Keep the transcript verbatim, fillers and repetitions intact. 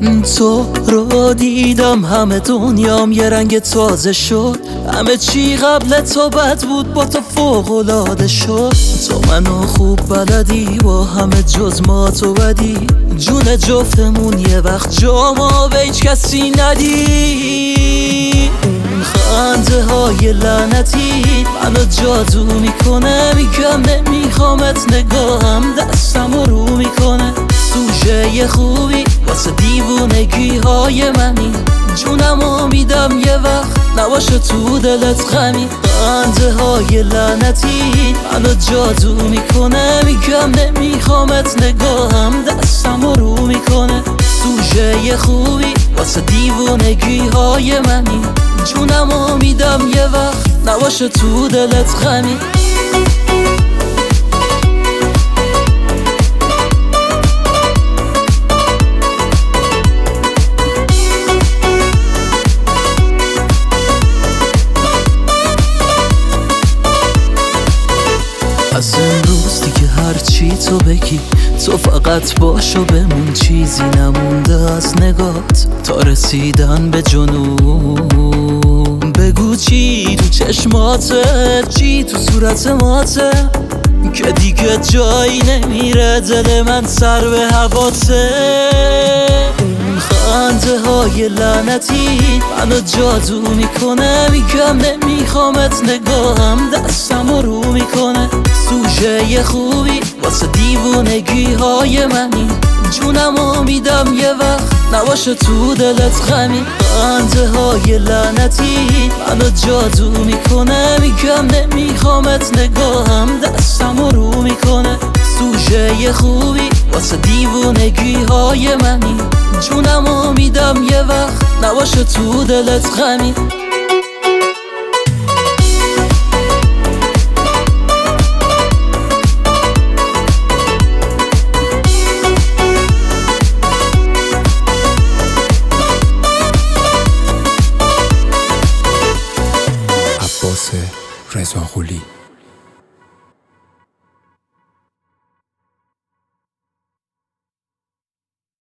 تو رو دیدم همه دنیام یه رنگ تازه شد، همه چی قبل تو بد بود با تو فوق‌العاده شد. تو منو خوب بلدی با همه جز ما تو بدی، جون جفتمون یه وقت جاما به هیچ کسی ندی. اون خنده های لعنتی منو جادو میکنه، میگم نمیخوامت نگاهم دستم رو میکنه. سوژه خوبی واسه دیوونگی های منی، جونمو میدم یه وقت نباشه تو دلت غمی. خنده های لعنتی منو جادو میکنه، میگم نمیخوامت نگاهم دستم رو میکنه. سوژه خوبی واسه دیوونگی های منی، جونمو میدم یه وقت نباشه تو دلت غمی. از امروز دیگه هرچی تو بگی تو فقط باش و بمون، چیزی نمونده از نگات تا رسیدن به جنون. بگو چی تو چشماته، چی تو صورت ماته، که دیگه جایی نمیره دل من سر به هواته. اون خنده های لعنتی منو جادو میکنه، میگم نمیخوامت نگاهم دستم رو میکنه. سوژه خوبی واسه دیوونگی های منی، جونمو میدم یه وقت نباشه تو دلت غمی. خنده های لعنتی منو جادو میکنه، میگم نمیخوامت نگاهم دستم رو میکنه. سوژه خوبی واسه دیوونگی های منی، جونمو میدم یه وقت نباشه تو دلت غمی. رضا قلی